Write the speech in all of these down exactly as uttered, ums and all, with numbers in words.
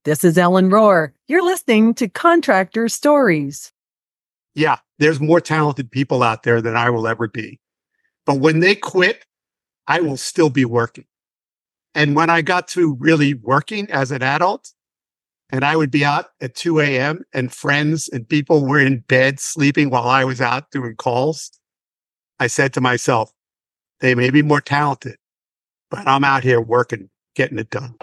This is Ellen Rohr. You're listening to Contractor Stories. Yeah, there's more talented people out there than I will ever be. But when they quit, I will still be working. And when I got to really working as an adult, and I would be out at two a.m. and friends and people were in bed sleeping while I was out doing calls, I said to myself, they may be more talented, but I'm out here working, getting it done.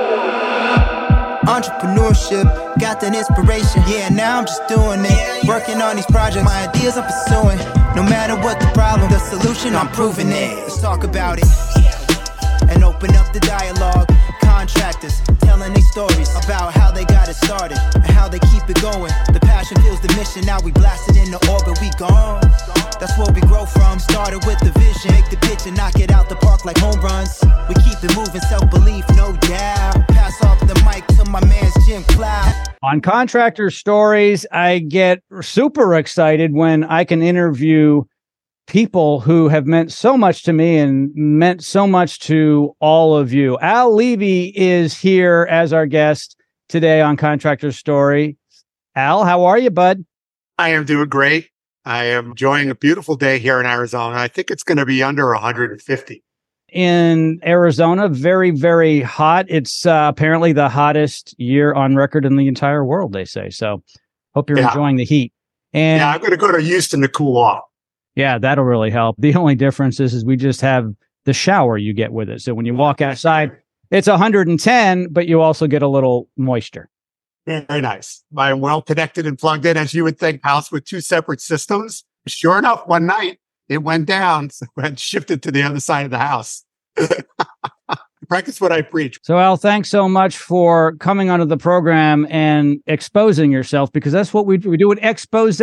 Entrepreneurship, got that inspiration. Yeah, now I'm just doing it. Working on these projects, my ideas I'm pursuing. No matter what the problem, the solution, I'm proving it. Let's talk about it and open up the dialogue. Contractors telling their stories about how they got it started and how they keep it going. The passion fuels the mission. Now we blasted into orbit, we gone. That's where we grow from. Started with the vision, make the pitch and knock it out the park like home runs. We keep it moving, self-belief, no doubt. Pass off the mic to my man's Jim Cloud. On Contractor Stories, I get super excited when I can interview people who have meant so much to me and meant so much to all of you. Al Levy is here as our guest today on Contractor Story. Al, how are you, bud? I am doing great. I am enjoying a beautiful day here in Arizona. I think it's going to be under one hundred fifty. In Arizona, very, very hot. It's uh, apparently the hottest year on record in the entire world, they say. So hope you're yeah. enjoying the heat. And yeah, I'm going to go to Houston to cool off. Yeah, that'll really help. The only difference is, is we just have the shower you get with it. So when you walk outside, it's one hundred ten, but you also get a little moisture. Very nice. I'm well connected and plugged in, as you would think, house with two separate systems. Sure enough, one night it went down, so I shifted to the other side of the house. Practice what I preach. So Al, thanks so much for coming onto the program and exposing yourself, because that's what we do. We do an expose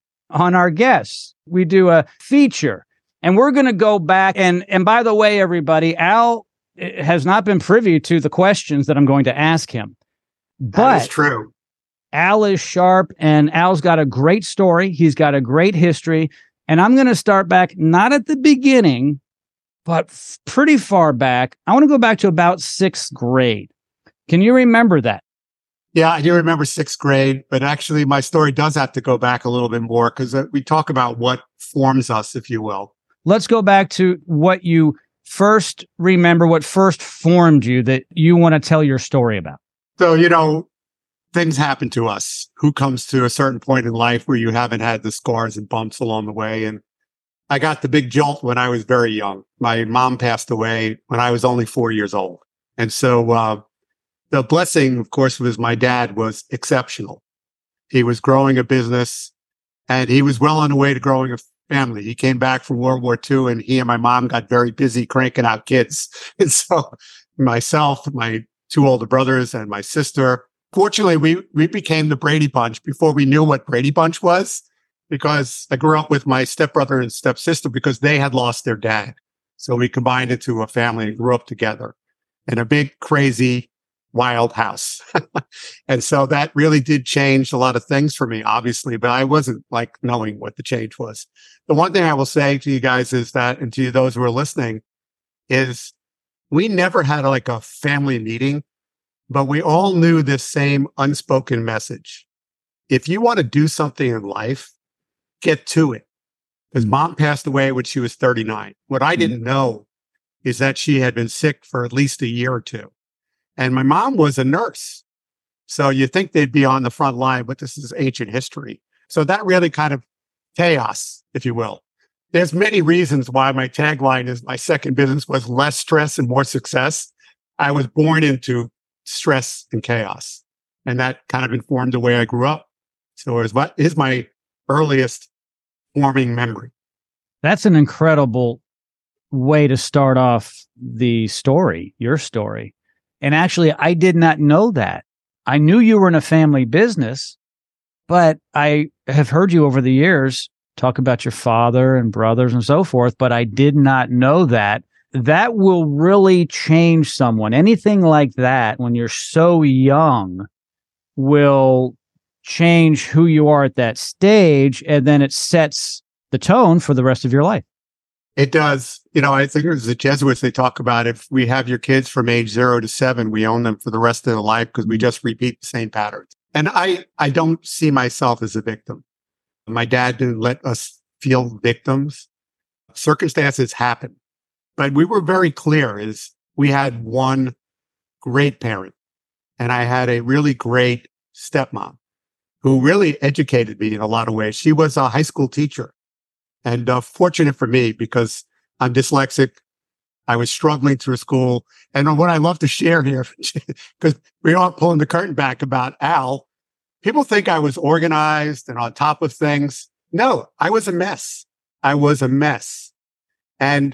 on our guests. We do a feature, and we're going to go back. And, and by the way, everybody, Al has not been privy to the questions that I'm going to ask him. But that is true. Al is sharp, and Al's got a great story. He's got a great history. And I'm going to start back, not at the beginning, but f- pretty far back. I want to go back to about sixth grade. Can you remember that? Yeah, I do remember sixth grade, but actually my story does have to go back a little bit more, because uh, we talk about what forms us, if you will. Let's go back to what you first remember, what first formed you that you want to tell your story about. So, you know, things happen to us. Who comes to a certain point in life where you haven't had the scars and bumps along the way? And I got the big jolt when I was very young. My mom passed away when I was only four years old. And so uh, the blessing, of course, was my dad was exceptional. He was growing a business, and he was well on the way to growing a family. He came back from World War Two, and he and my mom got very busy cranking out kids. And so myself, my two older brothers, and my sister, fortunately, we, we became the Brady Bunch before we knew what Brady Bunch was, because I grew up with my stepbrother and stepsister because they had lost their dad. So we combined into a family and grew up together in a big, crazy, wild house. And so that really did change a lot of things for me, obviously, but I wasn't like knowing what the change was. The one thing I will say to you guys is that, and to those who are listening, is we never had like a family meeting, but we all knew this same unspoken message. If you want to do something in life, get to it. Because mom passed away when she was thirty-nine. What I didn't know is that she had been sick for at least a year or two. And my mom was a nurse. So you think they'd be on the front line, but this is ancient history. So that really kind of chaos, if you will. There's many reasons why my tagline is my second business was less stress and more success. I was born into stress and chaos, and that kind of informed the way I grew up. So it was what is my earliest forming memory. That's an incredible way to start off the story, your story. And actually, I did not know that. I knew you were in a family business, but I have heard you over the years talk about your father and brothers and so forth, but I did not know that. That will really change someone. Anything like that, when you're so young, will change who you are at that stage, and then it sets the tone for the rest of your life. It does. You know, I think it was the Jesuits, they talk about if we have your kids from age zero to seven, we own them for the rest of their life because we just repeat the same patterns. And I, I don't see myself as a victim. My dad didn't let us feel victims. Circumstances happen. But we were very clear is we had one great parent and I had a really great stepmom who really educated me in a lot of ways. She was a high school teacher and uh, fortunate for me because I'm dyslexic. I was struggling through school. And what I love to share here, because we are pulling the curtain back about Al, people think I was organized and on top of things. No, I was a mess. I was a mess. And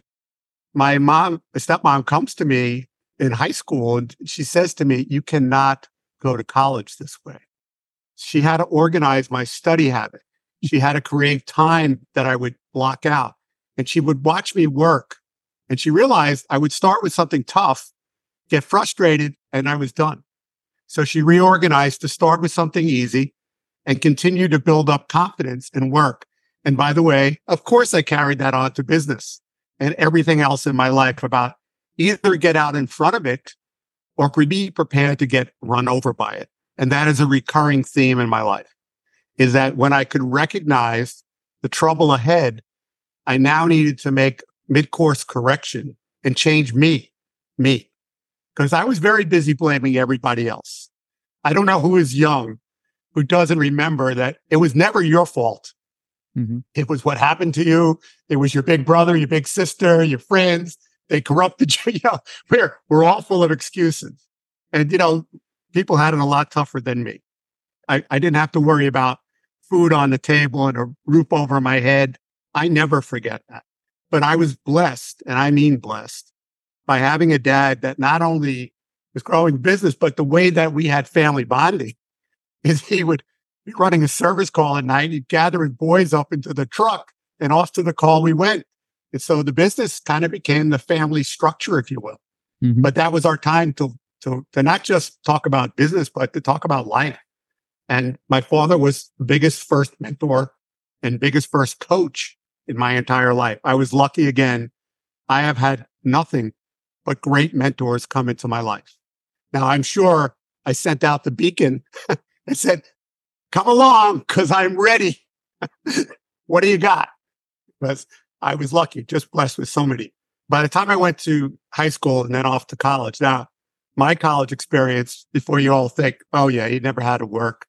my mom, my stepmom comes to me in high school and she says to me, you cannot go to college this way. She had to organize my study habit. She had to create time that I would block out. And she would watch me work. And she realized I would start with something tough, get frustrated, and I was done. So she reorganized to start with something easy and continue to build up confidence and work. And by the way, of course, I carried that on to business and everything else in my life about either get out in front of it or be prepared to get run over by it. And that is a recurring theme in my life, is that when I could recognize the trouble ahead, I now needed to make mid-course correction and change me, me, because I was very busy blaming everybody else. I don't know who is young, who doesn't remember that it was never your fault. Mm-hmm. It was what happened to you. It was your big brother, your big sister, your friends. They corrupted you. You know, we're, we're all full of excuses. And, you know, people had it a lot tougher than me. I, I didn't have to worry about food on the table and a roof over my head. I never forget that. But I was blessed, and I mean blessed, by having a dad that not only was growing business, but the way that we had family bonding is he would be running a service call at night. He'd gather his boys up into the truck and off to the call we went. And so the business kind of became the family structure, if you will. Mm-hmm. But that was our time to, to, to not just talk about business, but to talk about life. And my father was the biggest first mentor and biggest first coach in my entire life. I was lucky again. I have had nothing but great mentors come into my life. Now, I'm sure I sent out the beacon and said, come along, because I'm ready. What do you got? Because I was lucky, just blessed with so many. By the time I went to high school and then off to college, now, my college experience, before you all think, oh, yeah, he never had to work.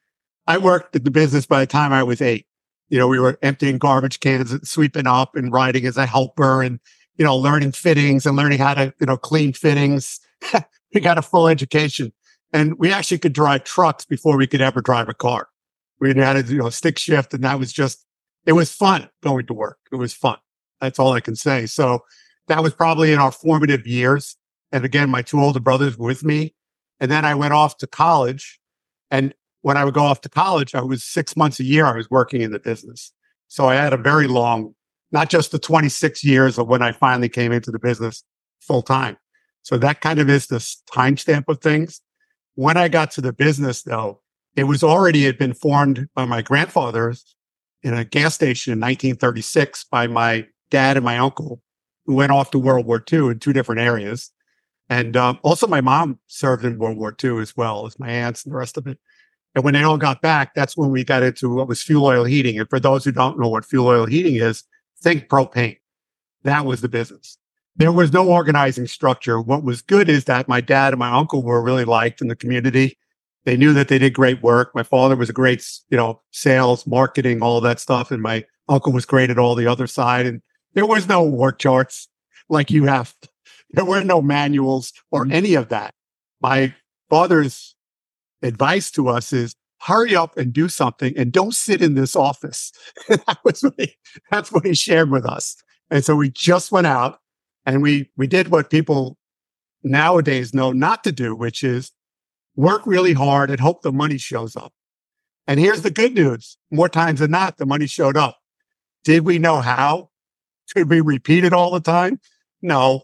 I worked at the business by the time I was eight. You know, we were emptying garbage cans and sweeping up and riding as a helper and, you know, learning fittings and learning how to, you know, clean fittings. We got a full education and we actually could drive trucks before we could ever drive a car. We had to, you know, stick shift and that was just, it was fun going to work. It was fun. That's all I can say. So that was probably in our formative years. And again, my two older brothers were with me. And then I went off to college. And when I would go off to college, I was six months a year, I was working in the business. So I had a very long, not just the twenty-six years of when I finally came into the business full time. So that kind of is the timestamp of things. When I got to the business, though, it was already had been formed by my grandfathers in a gas station in nineteen thirty-six by my dad and my uncle, who went off to World War Two in two different areas. And um, also my mom served in World War Two as well as my aunts and the rest of it. And when they all got back, that's when we got into what was fuel oil heating. And for those who don't know what fuel oil heating is, think propane. That was the business. There was no organizing structure. What was good is that my dad and my uncle were really liked in the community. They knew that they did great work. My father was a great, you know, sales, marketing, all of that stuff. And my uncle was great at all the other side. And there was no work charts like you have. There were no manuals or mm-hmm. any of that. My father's advice to us is hurry up and do something and don't sit in this office. that was what he, that's what he shared with us. And so we just went out and we, we did what people nowadays know not to do, which is work really hard and hope the money shows up. And here's the good news. More times than not, the money showed up. Did we know how? Did we repeat it all the time? No.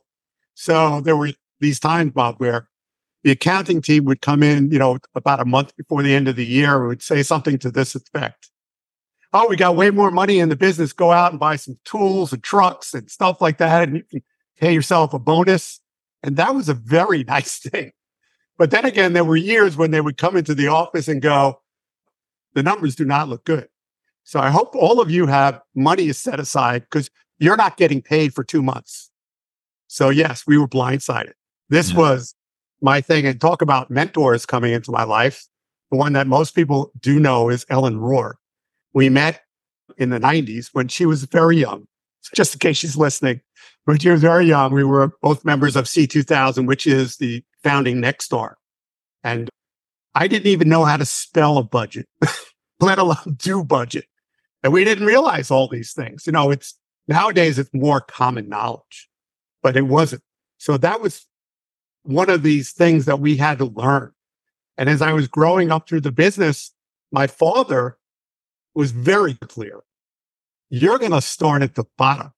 So there were these times, Bob, where the accounting team would come in, you know, about a month before the end of the year, would say something to this effect. oh, we got way more money in the business. Go out and buy some tools and trucks and stuff like that. And you can pay yourself a bonus. And that was a very nice thing. But then again, there were years when they would come into the office and go, the numbers do not look good. So I hope all of you have money is set aside because you're not getting paid for two months. So yes, we were blindsided. This yeah. was my thing. And talk about mentors coming into my life. The one that most people do know is Ellen Rohr. We met in the nineties when she was very young. Just in case she's listening, when she was very young, we were both members of C two thousand, which is the founding Nexstar. And I didn't even know how to spell a budget, let alone do budget. And we didn't realize all these things. You know, it's nowadays it's more common knowledge, but it wasn't. So that was one of these things that we had to learn. And as I was growing up through the business, my father was very clear. You're going to start at the bottom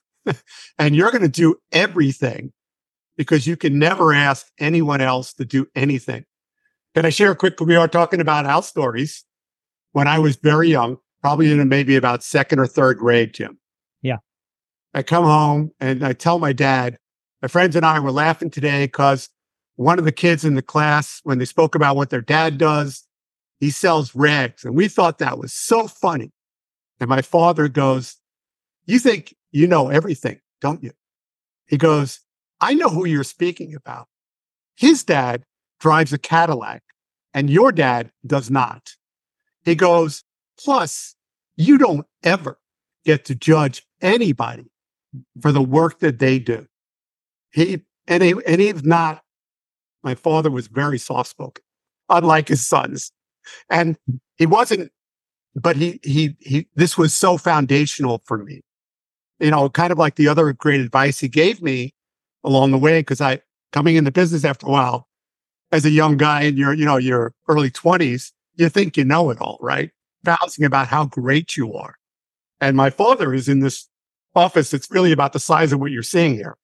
and you're going to do everything because you can never ask anyone else to do anything. Can I share a quick, we are talking about our stories when I was very young, probably in maybe about second or third grade, Jim. Yeah. I come home and I tell my dad, my friends and I were laughing today because one of the kids in the class, when they spoke about what their dad does, he sells rags. And we thought that was so funny. And my father goes, you think you know everything, don't you? He goes, I know who you're speaking about. His dad drives a Cadillac and your dad does not. He goes, plus, you don't ever get to judge anybody for the work that they do. He, and, he, and he's not, my father was very soft-spoken, unlike his sons. And he wasn't, but he, he, he, this was so foundational for me. You know, kind of like the other great advice he gave me along the way, because I, coming into business after a while, as a young guy in your, you know, your early twenties, you think you know it all, right? Bouncing about how great you are. And my father is in this office that's really about the size of what you're seeing here.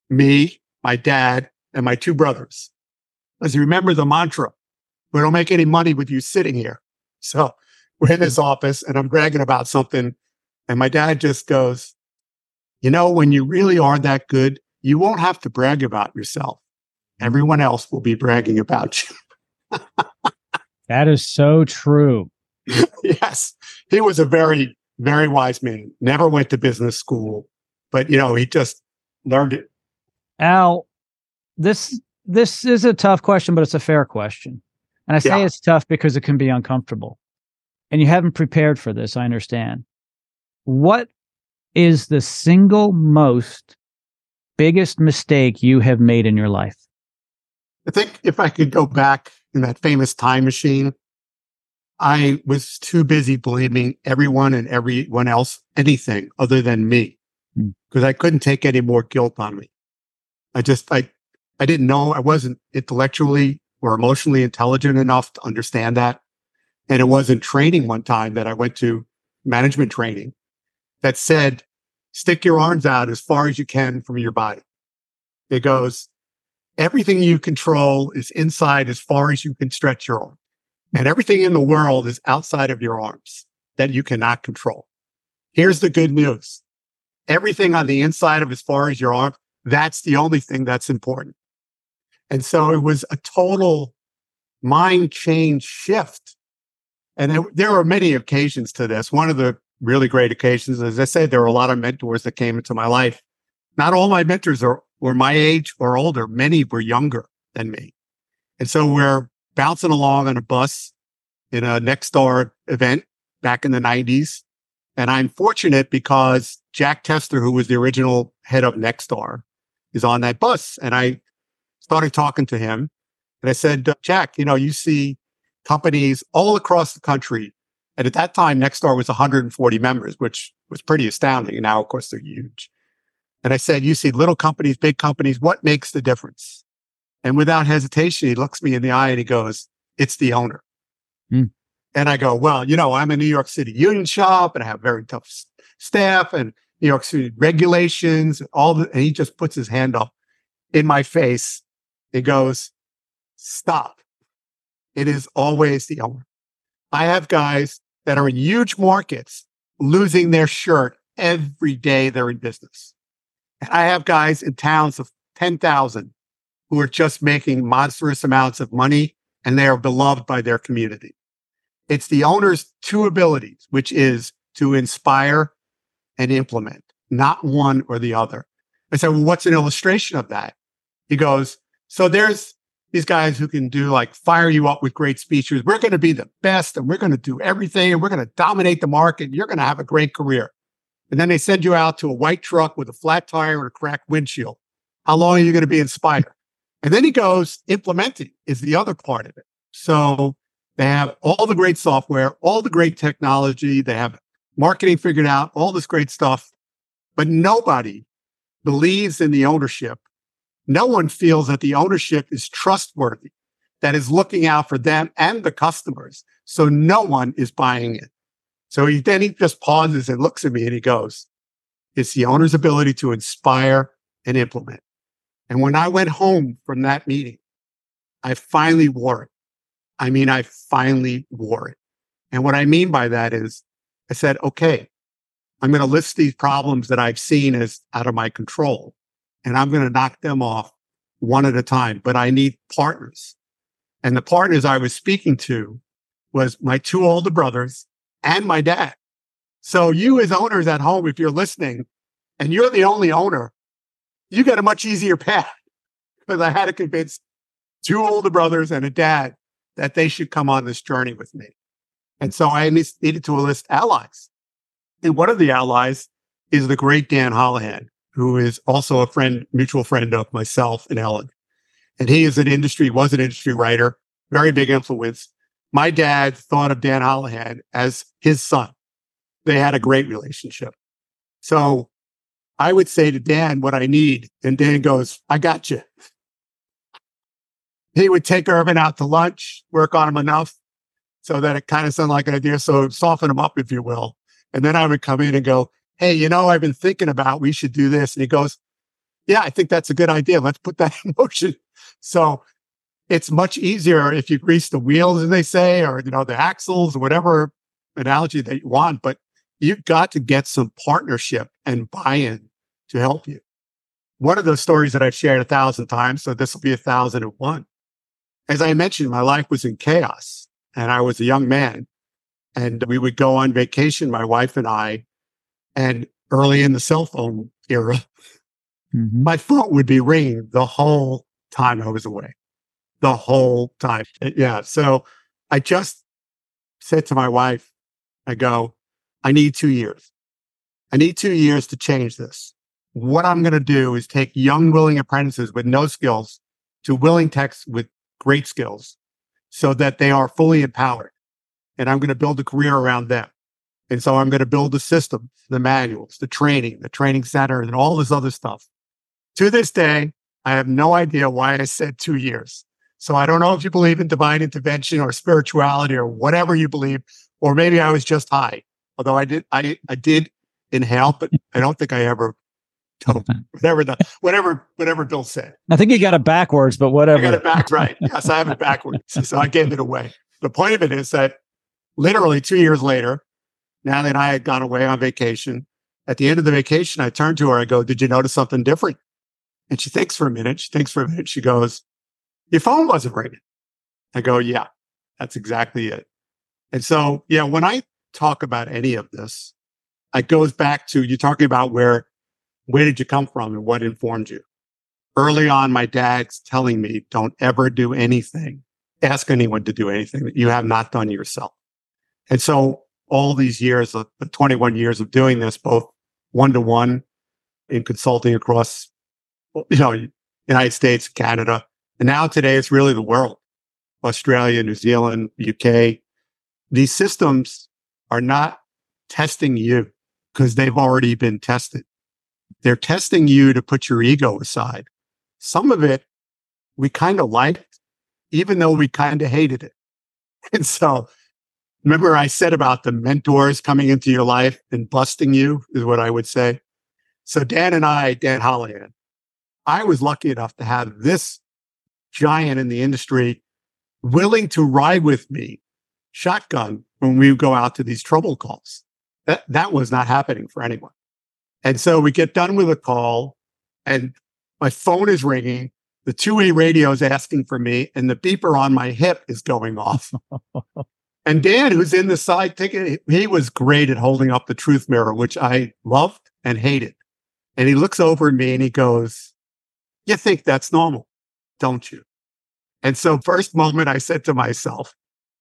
Me, my dad, and my two brothers. As you remember the mantra, we don't make any money with you sitting here. So we're in this office and I'm bragging about something. And my dad just goes, you know, when you really are that good, you won't have to brag about yourself. Everyone else will be bragging about you. That is so true. Yes. He was a very, very wise man. Never went to business school, but, you know, he just learned it. Al, this this is a tough question, but it's a fair question. And I say Yeah. it's tough because it can be uncomfortable. And you haven't prepared for this, I understand. What is the single most biggest mistake you have made in your life? I think if I could go back in that famous time machine, I was too busy blaming everyone and everyone else, anything other than me, because I couldn't take any more guilt on me. I just, I, I didn't know, I wasn't intellectually or emotionally intelligent enough to understand that. And it wasn't training one time that I went to, management training, that said, stick your arms out as far as you can from your body. It goes, everything you control is inside as far as you can stretch your arm. And everything in the world is outside of your arms that you cannot control. Here's the good news. Everything on the inside of as far as your arm, that's the only thing that's important. And so it was a total mind change shift. And there, there were many occasions to this. One of the really great occasions, as I said, there were a lot of mentors that came into my life. Not all my mentors are, were my age or older. Many were younger than me. And so we're bouncing along on a bus in a Nexstar event back in the nineties. And I'm fortunate because Jack Tester, who was the original head of Nexstar, is on that bus. And I started talking to him and I said, Jack, you know, you see companies all across the country. And at that time, Nexstar was one hundred forty members, which was pretty astounding. And now, of course, they're huge. And I said, you see little companies, big companies, what makes the difference? And without hesitation, he looks me in the eye and he goes, it's the owner. Mm. And I go, well, you know, I'm a New York City union shop and I have very tough s- staff and New York City regulations, all the, and he just puts his hand up in my face. He goes, stop. It is always the owner. I have guys that are in huge markets losing their shirt every day they're in business. And I have guys in towns of ten thousand who are just making monstrous amounts of money, and they are beloved by their community. It's the owner's two abilities, which is to inspire and implement, not one or the other. I said, well, what's an illustration of that? He goes, so there's these guys who can do like fire you up with great speeches. We're going to be the best and we're going to do everything and we're going to dominate the market. You're going to have a great career. And then they send you out to a white truck with a flat tire and a cracked windshield. How long are you going to be inspired? And then he goes, implementing is the other part of it. So they have all the great software, all the great technology. They have marketing figured out, all this great stuff, but nobody believes in the ownership. No one feels that the ownership is trustworthy, that is looking out for them and the customers. So no one is buying it. So he then he just pauses and looks at me and he goes, it's the owner's ability to inspire and implement. And when I went home from that meeting, I finally wore it. I mean, I finally wore it. And what I mean by that is I said, okay, I'm going to list these problems that I've seen as out of my control, and I'm going to knock them off one at a time. But I need partners. And the partners I was speaking to was my two older brothers and my dad. So you as owners at home, if you're listening and you're the only owner, you got a much easier path, because I had to convince two older brothers and a dad that they should come on this journey with me. And so I needed to enlist allies. And one of the allies is the great Dan Holohan, who is also a friend, mutual friend of myself and Ellen. And he is an industry, was an industry writer, very big influence. My dad thought of Dan Holohan as his son. They had a great relationship. So I would say to Dan what I need, and Dan goes, I got you. He would take Irvin out to lunch, work on him enough so that it kind of sounded like an idea. So soften him up, if you will. And then I would come in and go, hey, you know, I've been thinking about, we should do this. And he goes, yeah, I think that's a good idea. Let's put that in motion. So it's much easier if you grease the wheels, as they say, or, you know, the axles, or whatever analogy that you want. But you've got to get some partnership and buy-in to help you. One of those stories that I've shared a thousand times, so this will be a thousand and one. As I mentioned, my life was in chaos and I was a young man, and we would go on vacation, my wife and I, and early in the cell phone era, mm-hmm. my phone would be ringing the whole time I was away, the whole time. Yeah. So I just said to my wife, I go, I need two years. I need two years to change this. What I'm going to do is take young, willing apprentices with no skills to willing techs with great skills so that they are fully empowered. And I'm going to build a career around them. And so I'm going to build the system, the manuals, the training, the training center, and all this other stuff. To this day, I have no idea why I said two years. So I don't know if you believe in divine intervention or spirituality or whatever you believe, or maybe I was just high. Although I did, I, I did inhale, but I don't think I ever told whatever the whatever whatever Bill said. I think you got it backwards, but whatever. I got it back right. Yes, I have it backwards. So I gave it away. The point of it is that literally two years later, Natalie and I had gone away on vacation. At the end of the vacation, I turned to her. I go, "Did you notice something different?" And she thinks for a minute. She thinks for a minute. She goes, "Your phone wasn't ringing." I go, "Yeah, that's exactly it." And so, yeah, when I talk about any of this, it goes back to you talking about where, where did you come from and what informed you? Early on, my dad's telling me, don't ever do anything, ask anyone to do anything that you have not done yourself. And so all these years, the twenty-one years of doing this, both one-to-one in consulting across, you know, United States, Canada, and now today it's really the world, Australia, New Zealand, U K. These systems are not testing you because they've already been tested. They're testing you to put your ego aside. Some of it we kind of liked, even though we kind of hated it. And so remember I said about the mentors coming into your life and busting you is what I would say. So Dan and I, Dan Holohan, I was lucky enough to have this giant in the industry willing to ride with me shotgun when we would go out to these trouble calls. That, that was not happening for anyone. And so we get done with a call and my phone is ringing. The two-way radio is asking for me and the beeper on my hip is going off. And Dan, who's in the side ticket, he was great at holding up the truth mirror, which I loved and hated. And he looks over at me and he goes, "You think that's normal, don't you?" And so first moment I said to myself,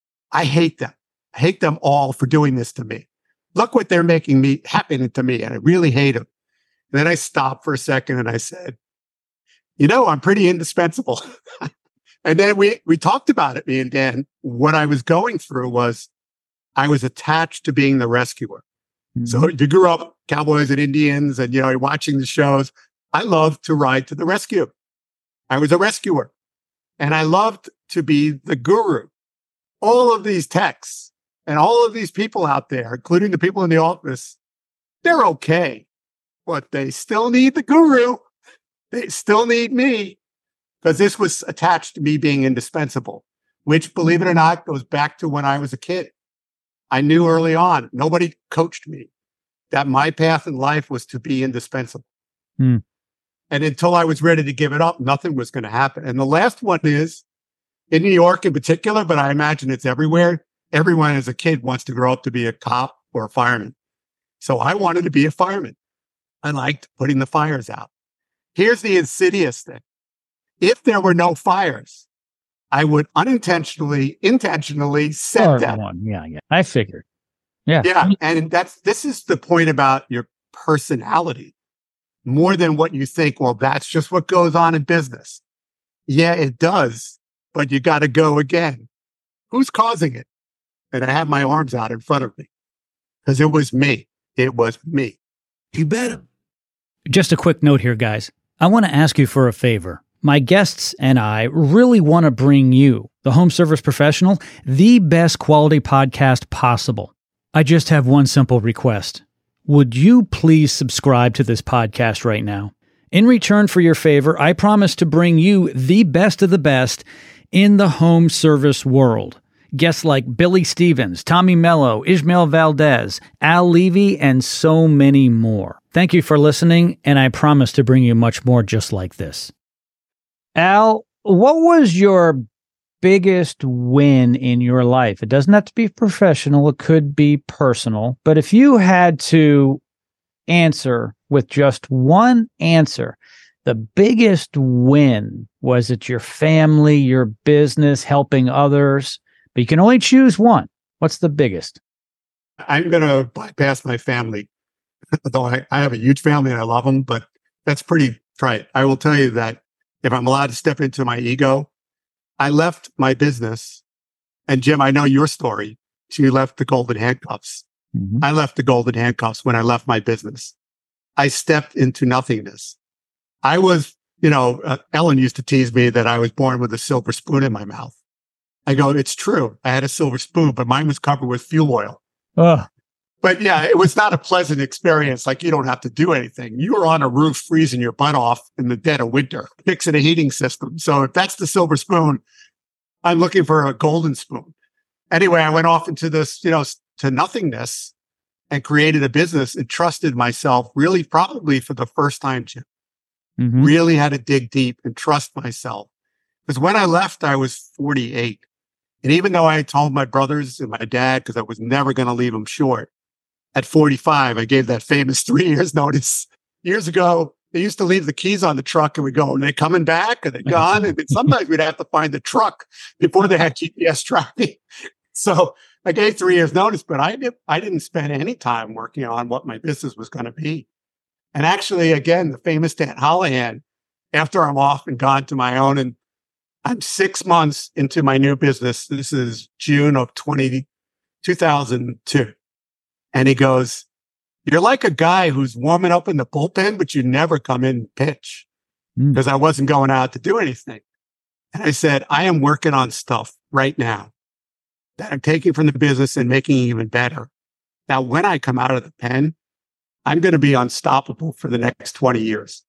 I hate them. I hate them all for doing this to me. Look what they're making me happening to me. And I really hate them. And then I stopped for a second and I said, you know, I'm pretty indispensable. And then we, we talked about it, me and Dan. What I was going through was I was attached to being the rescuer. Mm-hmm. So you grew up cowboys and Indians and, you know, you're watching the shows. I loved to ride to the rescue. I was a rescuer and I loved to be the guru. All of these techs and all of these people out there, including the people in the office, they're okay, but they still need the guru. They still need me because this was attached to me being indispensable, which, believe it or not, goes back to when I was a kid. I knew early on, nobody coached me, that my path in life was to be indispensable. Hmm. And until I was ready to give it up, nothing was going to happen. And the last one is, in New York in particular, but I imagine it's everywhere, everyone as a kid wants to grow up to be a cop or a fireman. So I wanted to be a fireman. I liked putting the fires out. Here's the insidious thing. If there were no fires, I would unintentionally, intentionally set them. One. Yeah, yeah. I figured. Yeah. Yeah. And that's, this is the point about your personality more than what you think. Well, that's just what goes on in business. Yeah, it does. But you got to go again. Who's causing it? And I have my arms out in front of me because it was me. It was me. You better. Just a quick note here, guys. I want to ask you for a favor. My guests and I really want to bring you, the home service professional, the best quality podcast possible. I just have one simple request. Would you please subscribe to this podcast right now? In return for your favor, I promise to bring you the best of the best in the home service world. Guests like Billy Stevens, Tommy Mello, Ishmael Valdez, Al Levy, and so many more. Thank you for listening, and I promise to bring you much more just like this. Al, what was your biggest win in your life? It doesn't have to be professional. It could be personal. But if you had to answer with just one answer, the biggest win, was it your family, your business, helping others? But you can only choose one. What's the biggest? I'm going to bypass my family, though I, I have a huge family and I love them, but that's pretty trite. I will tell you that if I'm allowed to step into my ego, I left my business. And Jim, I know your story. You left the golden handcuffs. Mm-hmm. I left the golden handcuffs when I left my business. I stepped into nothingness. I was, you know, uh, Ellen used to tease me that I was born with a silver spoon in my mouth. I go, it's true. I had a silver spoon, but mine was covered with fuel oil. Ugh. But yeah, it was not a pleasant experience. Like, you don't have to do anything. You were on a roof freezing your butt off in the dead of winter, fixing a heating system. So if that's the silver spoon, I'm looking for a golden spoon. Anyway, I went off into this, you know, to nothingness and created a business and trusted myself really probably for the first time, Jim. Mm-hmm. Really had to dig deep and trust myself. Because when I left, I was forty-eight. And even though I told my brothers and my dad, because I was never going to leave them short, at forty-five, I gave that famous three years notice. Years ago, they used to leave the keys on the truck and we go, are they coming back? Are they gone? And sometimes we'd have to find the truck before they had G P S tracking. So I gave three years notice, but I, did, I didn't spend any time working on what my business was going to be. And actually, again, the famous Dan Holohan, after I'm off and gone to my own, and I'm six months into my new business. This is June of twenty, two thousand two. And he goes, you're like a guy who's warming up in the bullpen, but you never come in and pitch because mm. I wasn't going out to do anything. And I said, I am working on stuff right now that I'm taking from the business and making it even better. Now, when I come out of the pen, I'm going to be unstoppable for the next twenty years.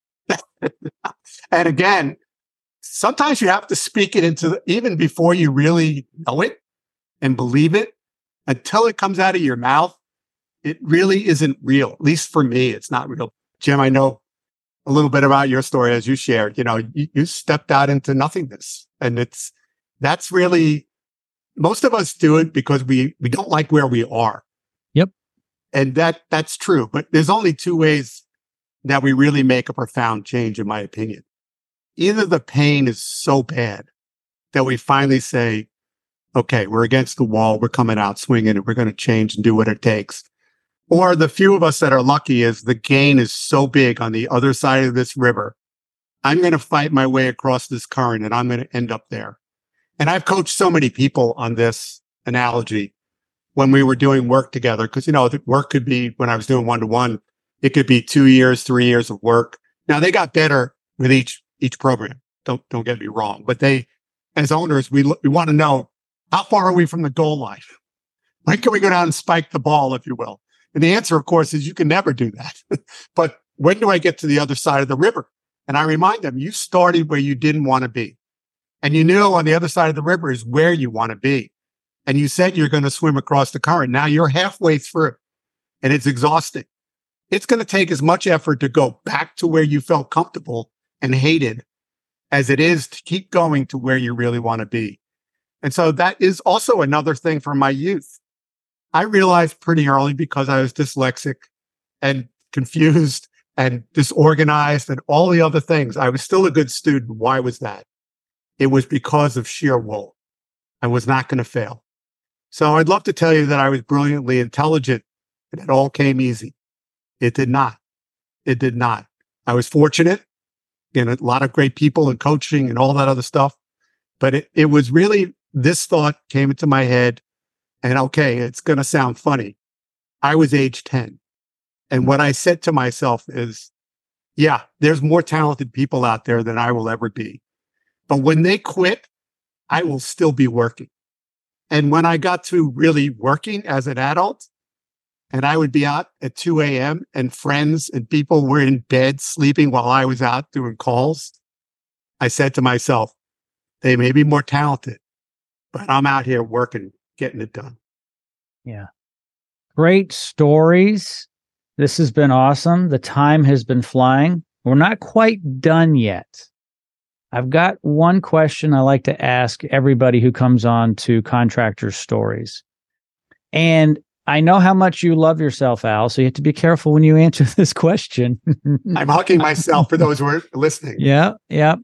And again, sometimes you have to speak it into the, even before you really know it. and believe it, until it comes out of your mouth, it really isn't real. At least for me, it's not real. Jim, I know a little bit about your story as you shared. You know, you, you stepped out into nothingness, and it's that's really most of us do it because we we don't like where we are. Yep, and that that's true. But there's only two ways that we really make a profound change, in my opinion. Either the pain is so bad that we finally say, okay, we're against the wall, we're coming out swinging, and we're going to change and do what it takes. Or the few of us that are lucky is the gain is so big on the other side of this river. I'm going to fight my way across this current and I'm going to end up there. And I've coached so many people on this analogy when we were doing work together. Cause you know, the work could be when I was doing one-to-one, it could be two years, three years of work. Now they got better with each, each program. Don't, don't get me wrong, but they, as owners, we, we want to know how far are we from the goal line? When can we go down and spike the ball, if you will? And the answer, of course, is you can never do that. But when do I get to the other side of the river? And I remind them, you started where you didn't want to be. And you knew on the other side of the river is where you want to be. And you said you're going to swim across the current. Now you're halfway through and it's exhausting. It's going to take as much effort to go back to where you felt comfortable and hated as it is to keep going to where you really want to be. And so that is also another thing from my youth. I realized pretty early, because I was dyslexic and confused and disorganized and all the other things. I was still a good student. Why was that? It was because of sheer will. I was not going to fail. So I'd love to tell you that I was brilliantly intelligent and it all came easy. It did not. It did not. I was fortunate in a lot of great people and coaching and all that other stuff. But it, it was really, this thought came into my head. And okay, it's going to sound funny. I was age ten. And what I said to myself is, yeah, there's more talented people out there than I will ever be. But when they quit, I will still be working. And when I got to really working as an adult, and I would be out at two a.m. and friends and people were in bed sleeping while I was out doing calls, I said to myself, they may be more talented, but I'm out here working, getting it done. Yeah. Great stories. This has been awesome. The time has been flying. We're not quite done yet. I've got one question I like to ask everybody who comes on to Contractor Stories. And I know how much you love yourself, Al, so you have to be careful when you answer this question. I'm hugging myself for those who are listening. Yeah, yeah.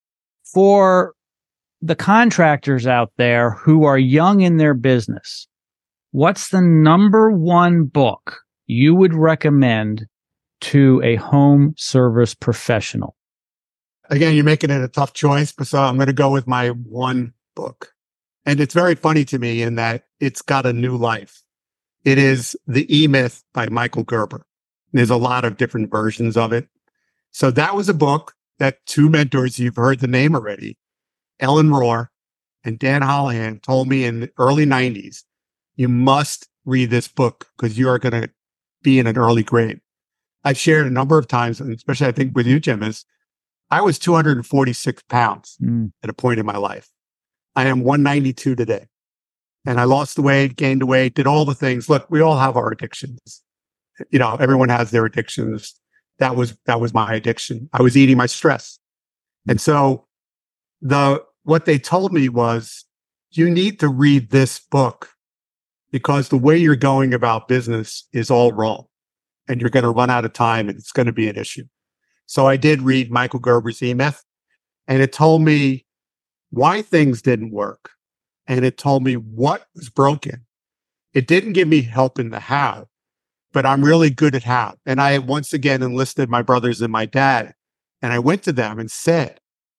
For the contractors out there who are young in their business, what's the number one book you would recommend to a home service professional? Again, you're making it a tough choice, but so I'm going to go with my one book. And it's very funny to me in that it's got a new life. It is The E-Myth by Michael Gerber. There's a lot of different versions of it. So that was a book that two mentors, you've heard the name already, Ellen Rohr and Dan Holohan, told me in the early nineties, you must read this book because you are going to be in an early grade. I've shared a number of times, and especially I think with you, Jim, is I was two hundred forty-six pounds mm. at a point in my life. I am one ninety-two today. And I lost the weight, gained the weight, did all the things. Look, we all have our addictions. You know, everyone has their addictions. That was, that was my addiction. I was eating my stress. And so the, what they told me was, you need to read this book because the way you're going about business is all wrong and you're going to run out of time and it's going to be an issue. So I did read Michael Gerber's E-Myth, and it told me why things didn't work. And it told me what was broken. It didn't give me help in the how, but I'm really good at how. And I once again enlisted my brothers and my dad. And I went to them and said,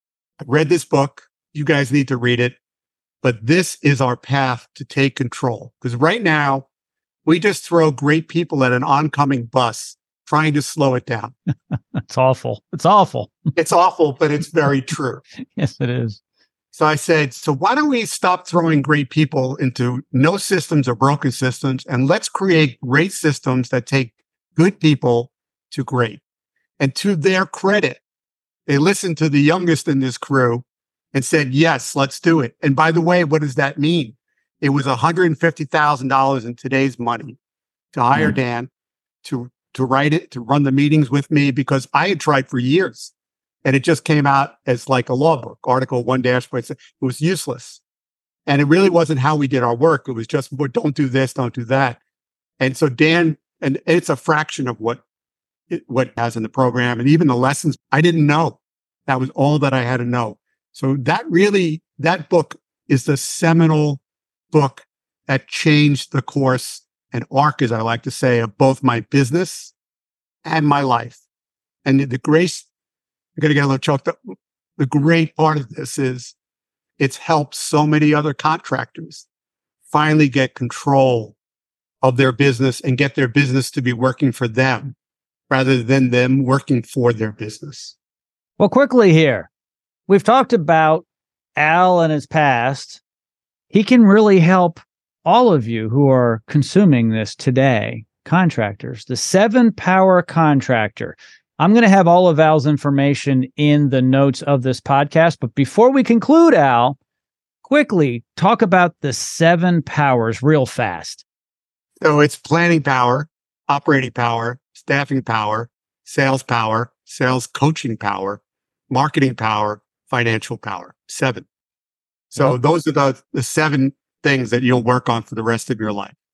I read this book. You guys need to read it. But this is our path to take control. Because right now, we just throw great people at an oncoming bus trying to slow it down. It's awful. It's awful. It's awful, but it's very true. Yes, it is. So I said, so why don't we stop throwing great people into no systems or broken systems, and let's create great systems that take good people to great. And to their credit, they listened to the youngest in this crew and said, yes, let's do it. And by the way, what does that mean? It was one hundred fifty thousand dollars in today's money to hire Mm. Dan to, to write it, to run the meetings with me, because I had tried for years and it just came out as like a law book, article one dash, it was useless. And it really wasn't how we did our work. It was just, well, don't do this, don't do that. And so Dan, and it's a fraction of what it, what it has in the program, and even the lessons I didn't know. That was all that I had to know. So that really, that book is the seminal book that changed the course and arc, as I like to say, of both my business and my life. And the, the grace, I'm going to get a little choked up. The great part of this is it's helped so many other contractors finally get control of their business and get their business to be working for them rather than them working for their business. Well, quickly here, we've talked about Al and his past. He can really help all of you who are consuming this today, contractors, the seven power contractor. I'm going to have all of Al's information in the notes of this podcast. But before we conclude, Al, quickly talk about the seven powers real fast. So it's planning power, operating power, staffing power, sales power, sales coaching power, marketing power, financial power. Seven. So Yep. those are the, the seven things that you'll work on for the rest of your life.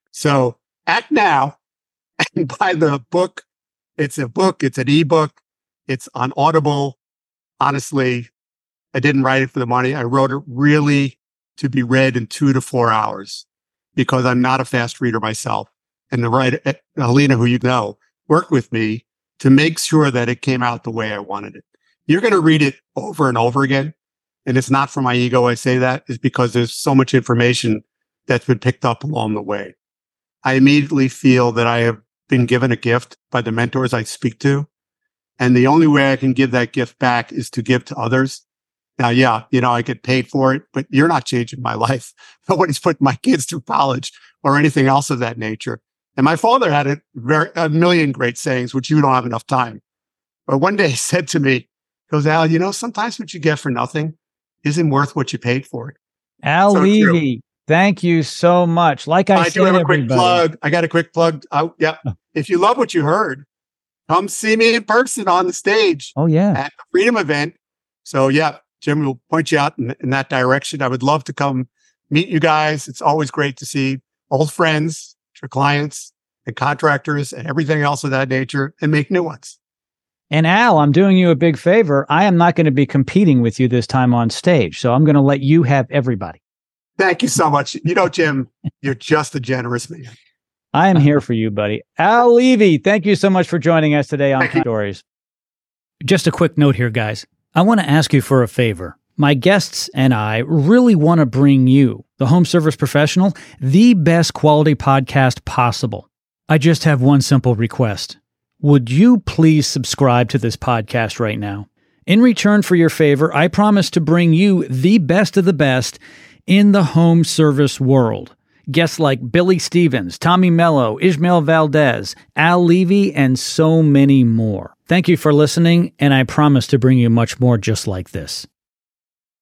So act now and buy the book. It's a book. It's an ebook. It's on Audible. Honestly, I didn't write it for the money. I wrote it really to be read in two to four hours because I'm not a fast reader myself. And the writer, Helena, who you know, worked with me to make sure that it came out the way I wanted it. You're going to read it over and over again. And it's not for my ego. I say that is because there's so much information that's been picked up along the way. I immediately feel that I have been given a gift by the mentors I speak to. And the only way I can give that gift back is to give to others. Now, yeah, you know, I get paid for it, but you're not changing my life. Nobody's putting my kids through college or anything else of that nature. And my father had a, very, a million great sayings, which you don't have enough time. But one day he said to me, he goes, Al, you know, sometimes what you get for nothing isn't worth what you paid for it. Al So Levy, thank you so much. Like I, I said, do have a quick everybody. plug. I got a quick plug. I, yeah. If you love what you heard, come see me in person on the stage Oh, yeah. at the Freedom event. So yeah, Jim will point you out in, in that direction. I would love to come meet you guys. It's always great to see old friends, your clients and contractors and everything else of that nature and make new ones. And Al, I'm doing you a big favor. I am not going to be competing with you this time on stage. So I'm going to let you have everybody. Thank you so much. You know, Jim, you're just a generous man. I am here for you, buddy. Al Levy, thank you so much for joining us today on Thank you. Stories. Just a quick note here, guys. I want to ask you for a favor. My guests and I really want to bring you, the home service professional, the best quality podcast possible. I just have one simple request. Would you please subscribe to this podcast right now? In return for your favor, I promise to bring you the best of the best in the home service world. Guests like Billy Stevens, Tommy Mello, Ishmael Valdez, Al Levy, and so many more. Thank you for listening, and I promise to bring you much more just like this.